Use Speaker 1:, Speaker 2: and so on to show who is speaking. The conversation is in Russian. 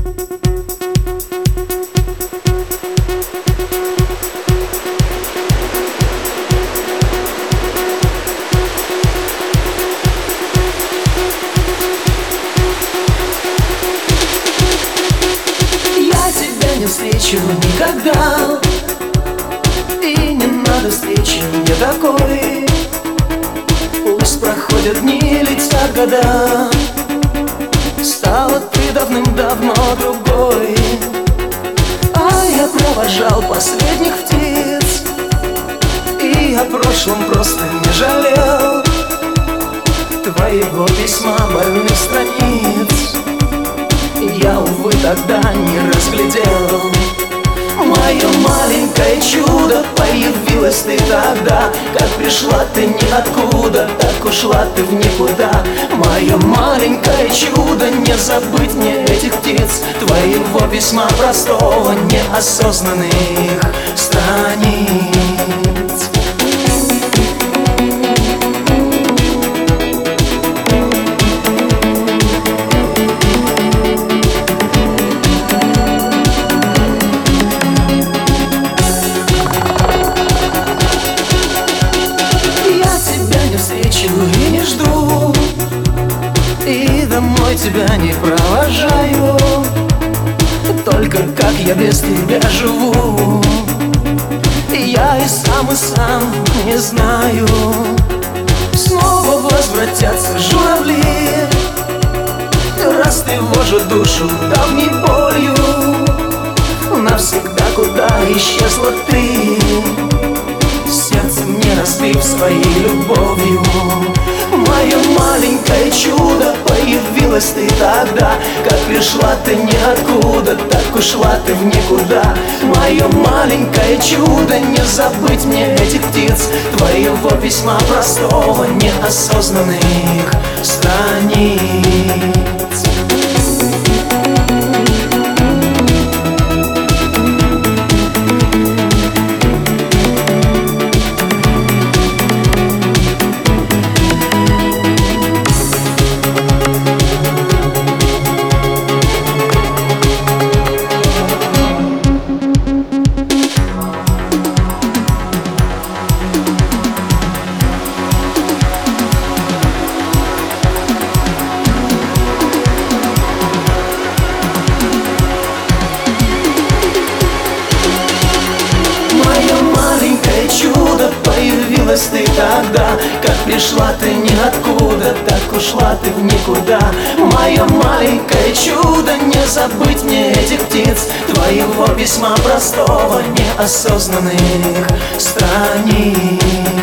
Speaker 1: Не встречу никогда, и не надо встречи мне такой. Пусть проходят дни, летят года, стала ты давным-давно другой. А я провожал последних птиц, и о прошлом просто не жалел твоего письма, больных страниц. Я, увы, тогда не разглядел. Мое маленькое чудо, появилась ты тогда. Как пришла ты ниоткуда, так ушла ты в никуда. Мое маленькое чудо, не забыть мне этих птиц, твоего письма простого, неосознанных страниц. И не жду, и домой тебя не провожаю. Только как я без тебя живу, я и сам не знаю. Снова возвратятся журавли, растревожат душу давней болью. Навсегда куда исчезла ты, сердце мне разбив своей любовью. Мое маленькое чудо, появилась ты тогда. Как пришла ты ниоткуда, так ушла ты в никуда. Мое маленькое чудо, не забыть мне этих птиц, твоего письма простого, неосознанных страниц. Появилась ты тогда, как пришла ты ниоткуда, так ушла ты в никуда. Мое маленькое чудо, не забыть мне этих птиц, твоего письма простого, неосознанных страниц.